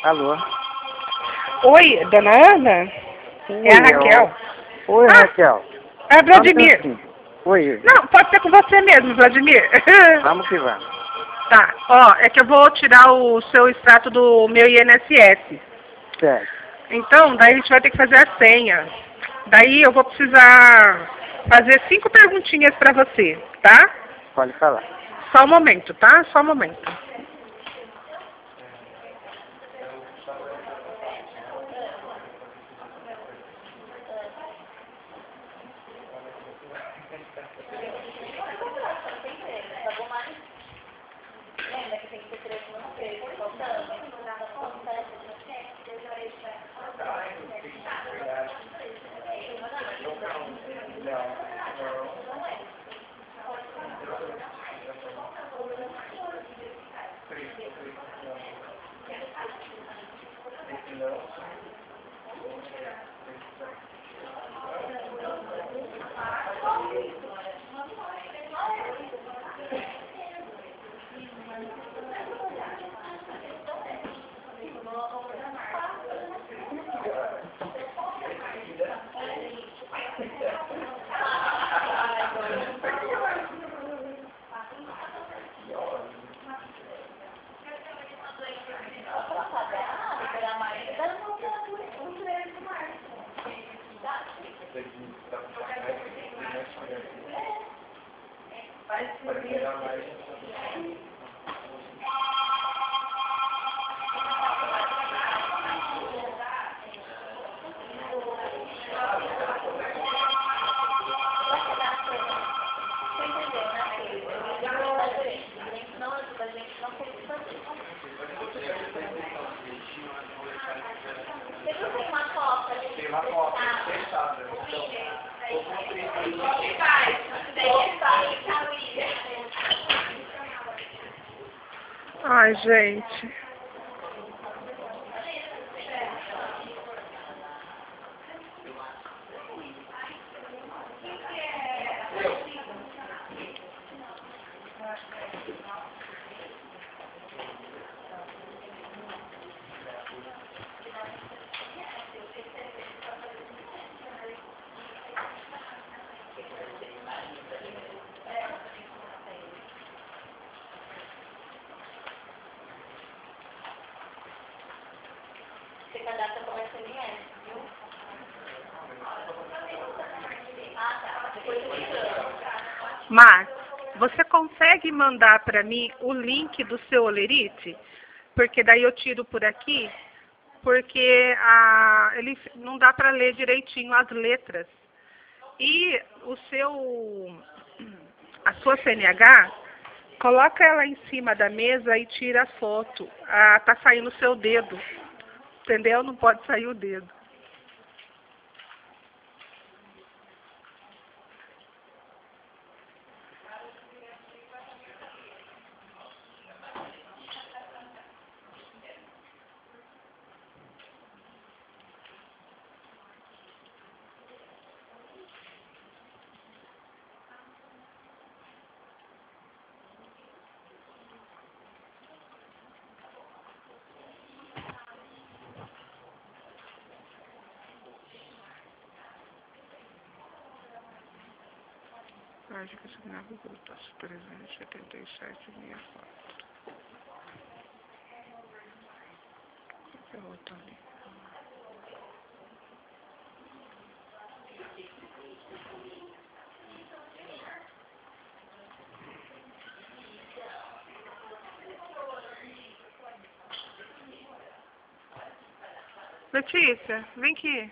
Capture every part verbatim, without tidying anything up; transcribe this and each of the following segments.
Alô? Oi, dona Ana? Oi, É a Raquel. Eu... Oi, Ah, Raquel. é Vladimir. Assim. Oi. Não, pode ser com você mesmo, Vladimir. Vamos que vamos. Tá, ó, é que eu vou tirar o seu extrato do meu I N S S. Certo. Então, daí a gente vai ter que fazer a senha. Daí eu vou precisar fazer cinco perguntinhas pra você, tá? Pode falar. Só um momento, tá? Só um momento. Ai, gente. Max, você consegue mandar para mim o link do seu Olerite? Porque daí eu tiro por aqui, porque a, ele não dá para ler direitinho as letras. E o seu, a sua C N H, coloca ela em cima da mesa e tira a foto. Ah, tá saindo o seu dedo, entendeu? Não pode sair o dedo. Mágica Signava Bruta, trezentos e setenta e sete, sessenta e quatro. Qual que é a outra ali? Letícia, vem aqui.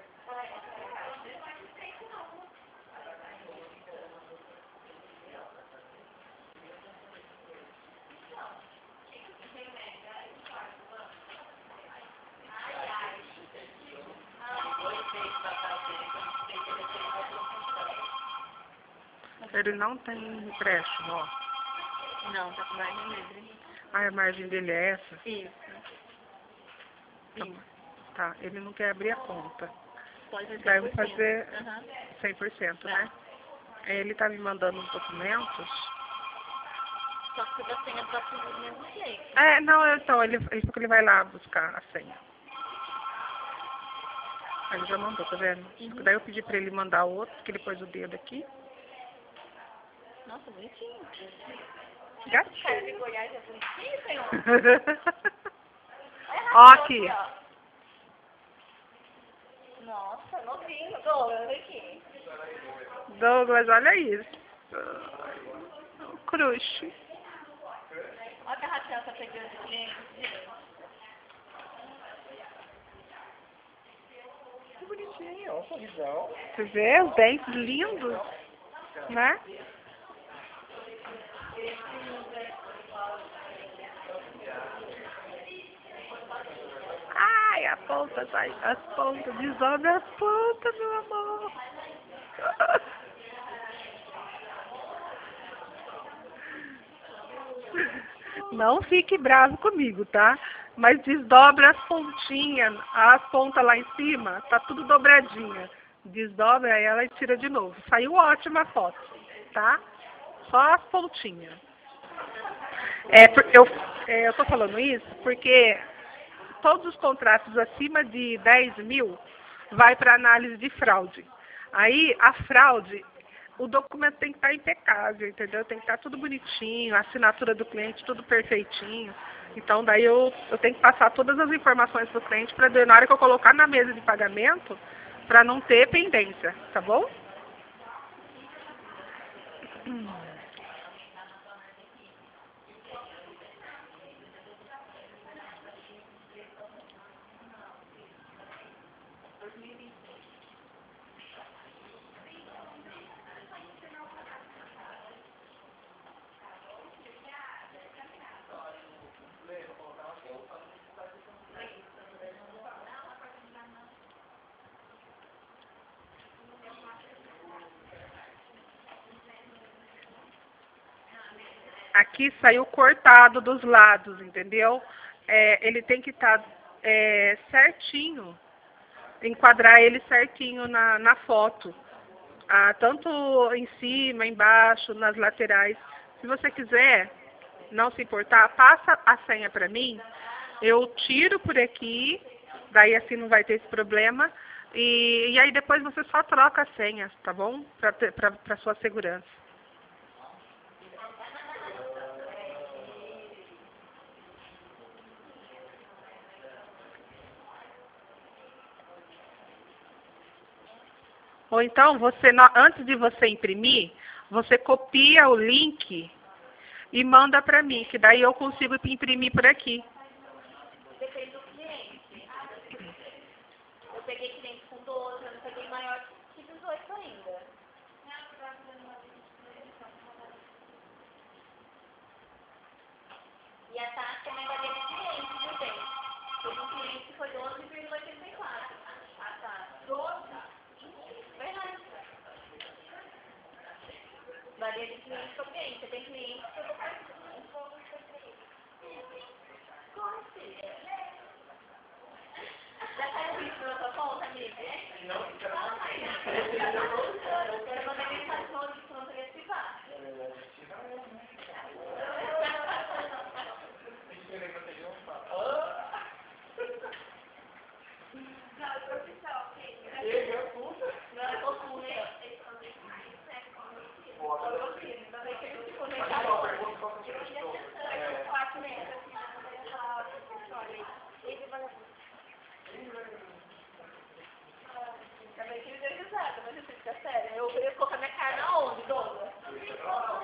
Ele não tem empréstimo, ó. Não, tá com margem livre. Ah, a margem dele é essa? Isso. Tá, Isso. tá. Ele não quer abrir a conta. Pode ser Daí eu cem vou por cento. fazer Aham. cem por cento, Tá. né? Aí ele tá me mandando os documentos. Só que da senha pra tudo do mesmo jeito. É, não, eu- então, ele, ele falou que ele vai lá buscar a senha. Aí ele já mandou, tá vendo? Uhum. Daí eu pedi pra ele mandar outro, que ele pôs o dedo aqui. Nossa, bonitinho. Gatinho. Cara de Goiás é bonitinho, senhor. Ó aqui. Nossa, novinho. Douglas, aqui. Douglas, olha isso. O crush. Olha que a Raquel tá pegando de cliente, gente. Que bonitinho, ó, o sorrisão. Você vê os dentes lindos, né? Ai, a ponta sai, as pontas, desobre as pontas, meu amor. Não fique bravo comigo, tá? Mas desdobra as pontinhas, as pontas lá em cima, tá tudo dobradinha. Desdobra ela e tira de novo. Saiu ótima a foto, tá? Só as pontinhas. É, por- eu, é, eu tô falando isso porque todos os contratos acima de dez mil vai para análise de fraude. Aí a fraude, o documento tem que estar impecável, entendeu? Tem que estar tudo bonitinho, a assinatura do cliente tudo perfeitinho. Então daí eu, eu tenho que passar todas as informações para o cliente para na hora que eu colocar na mesa de pagamento, para não ter pendência, tá bom? Aqui saiu cortado dos lados, entendeu? É, ele tem que estar é, certinho, enquadrar ele certinho na, na foto. Ah, tanto em cima, embaixo, nas laterais. Se você quiser, não se importar, passa a senha para mim. Eu tiro por aqui, daí assim não vai ter esse problema. E, e aí depois você só troca a senha, tá bom? Para sua segurança. Ou então, você, no- antes de você imprimir, você copia o link e manda para mim, que daí eu consigo imprimir por aqui. Depende do cliente. Eu peguei cliente com doze, eu não peguei maior que dezoito ainda. E a taxa também varia de cliente, viu, bem? Teve um cliente que foi doze vírgula oitenta e quatro. A taxa. doze? Verdade. Varia de cliente para cliente. Tem cliente que eu vou fazer. Como, filha? Já caiu o bicho na sua conta, amiga? Não, não. Eu quero mandar mensagem no outro que não queria ativar. Também queria dar risada, mas eu fico sério. Eu, eu